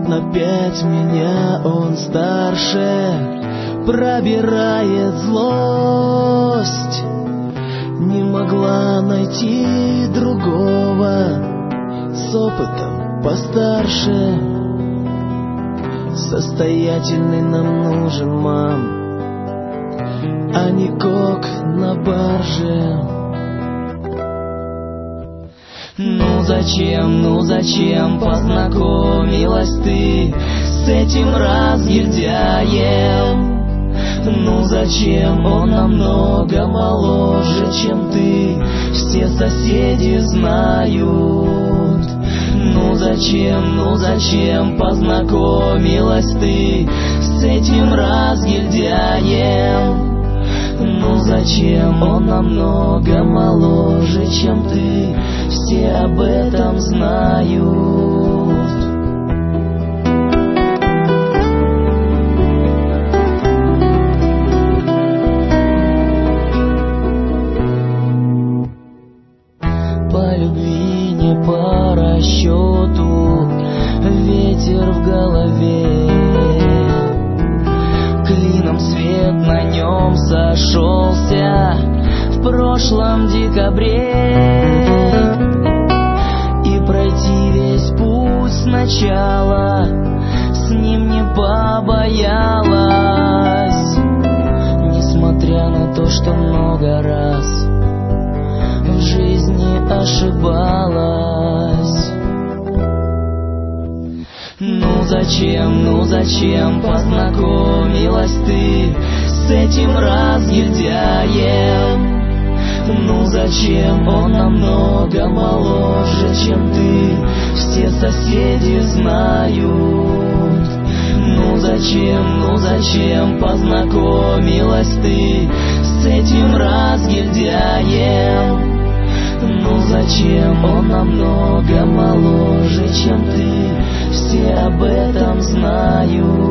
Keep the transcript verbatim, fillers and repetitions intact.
на пять меня он старше, пробирает злость. Не могла найти другого с опытом постарше. Состоятельный нам нужен, мам, а не кок на барже. Ну зачем, ну зачем познакомилась ты с этим разгильдяем? Ну зачем он намного моложе, чем ты, все соседи знают. Ну зачем, ну зачем познакомилась ты с этим разгильдяем? Ну зачем он намного моложе, чем ты, все об этом знают. По любви, не по расчету, ветер в голове. Клином свет на нем сошелся в прошлом декабре. И пройти весь путь сначала с ним не побоялась, несмотря на то, что много раз в жизни ошибалась. Ну зачем, ну зачем познакомилась ты с этим разгильдяем? Ну зачем он намного моложе, чем ты, все соседи знают. Ну зачем, ну зачем познакомилась ты с этим разгильдяем? Ну зачем он намного моложе, чем ты, все об этом знают.